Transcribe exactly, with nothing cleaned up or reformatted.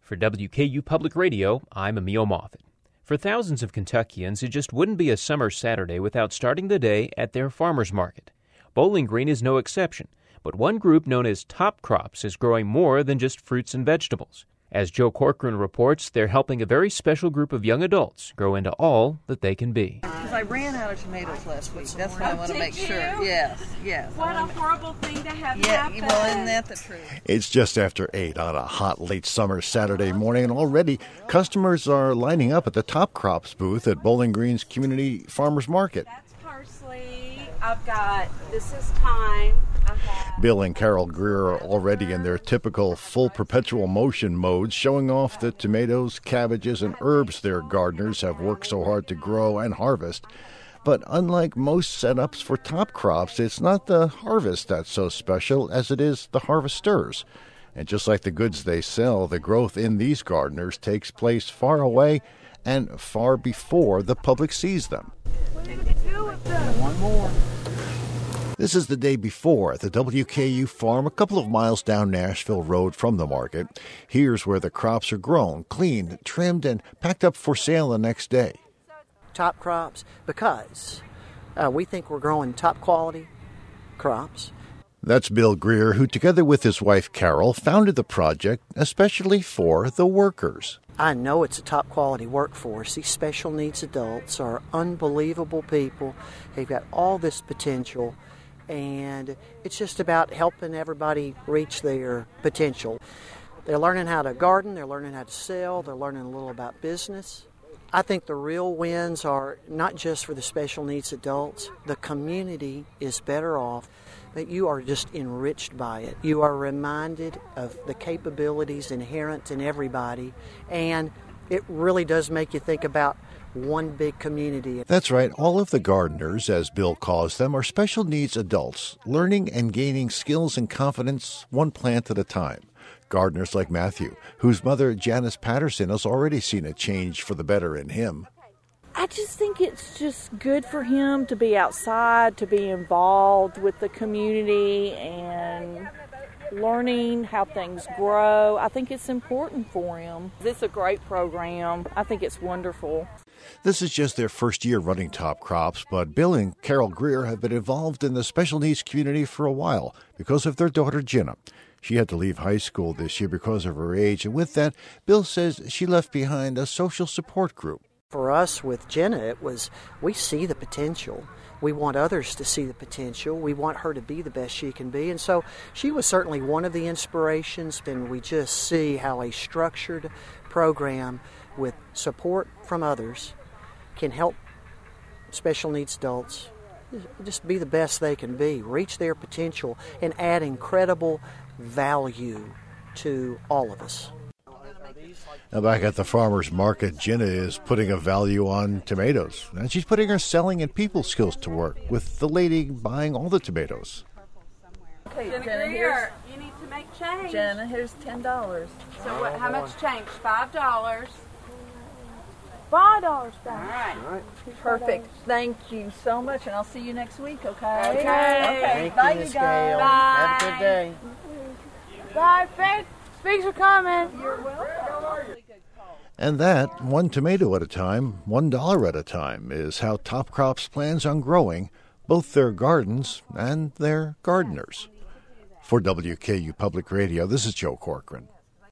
For W K U Public Radio, I'm Emil Moffett. For thousands of Kentuckians, it just wouldn't be a summer Saturday without starting the day at their farmers market. Bowling Green is no exception, but one group known as Top Crops is growing more than just fruits and vegetables. As Joe Corcoran reports, they're helping a very special group of young adults grow into all that they can be. Because I ran out of tomatoes last week. That's what I want to make sure. Yes, yes. What a horrible thing to have yeah, happen. Well, isn't that the truth? It's just after eight on a hot late summer Saturday morning, and already customers are lining up at the Top Crops booth at Bowling Green's Community Farmers Market. That's parsley. I've got, this is thyme. Bill and Carol Greer are already in their typical full perpetual motion modes, showing off the tomatoes, cabbages, and herbs their gardeners have worked so hard to grow and harvest. But unlike most setups for Top Crops, it's not the harvest that's so special as it is the harvesters. And just like the goods they sell, the growth in these gardeners takes place far away and far before the public sees them. What are you going to do with them? One more. This is the day before at the W K U farm a couple of miles down Nashville Road from the market. Here's where the crops are grown, cleaned, trimmed, and packed up for sale the next day. Top Crops because uh, we think we're growing top quality crops. That's Bill Greer, who together with his wife Carol founded the project especially for the workers. I know it's a top quality workforce. These special needs adults are unbelievable people. They've got all this potential. And it's just about helping everybody reach their potential. They're learning how to garden, they're learning how to sell, they're learning a little about business. I think the real wins are not just for the special needs adults. The community is better off, but you are just enriched by it. You are reminded of the capabilities inherent in everybody, and it really does make you think about one big community. That's right. All of the gardeners, as Bill calls them, are special needs adults, learning and gaining skills and confidence one plant at a time. Gardeners like Matthew, whose mother, Janice Patterson, has already seen a change for the better in him. I just think it's just good for him to be outside, to be involved with the community and learning how things grow. I think it's important for him. This is a great program. I think it's wonderful. This is just their first year running Top Crops, but Bill and Carol Greer have been involved in the special needs community for a while because of their daughter, Jenna. She had to leave high school this year because of her age, and with that, Bill says she left behind a social support group. For us with Jenna, it was, we see the potential. We want others to see the potential. We want her to be the best she can be. And so she was certainly one of the inspirations, and we just see how a structured program with support from others can help special needs adults just be the best they can be, reach their potential, and add incredible value to all of us. Now back at the farmer's market, Jenna is putting a value on tomatoes, and she's putting her selling and people skills to work with the lady buying all the tomatoes. Okay, Jenna, Jenna here, you need to make change. Jenna, here's ten dollars. So what? How much change? Five dollars. Five dollars back. All right. Perfect. Thank you so much, and I'll see you next week, okay? Okay. Okay. Thank Bye, you, you Miss guys. Gail. Bye. Have a good day. Bye. Thanks. Thanks for coming. You're welcome. And that, one tomato at a time, one dollar at a time, is how Top Crops plans on growing both their gardens and their gardeners. For W K U Public Radio, this is Joe Corcoran.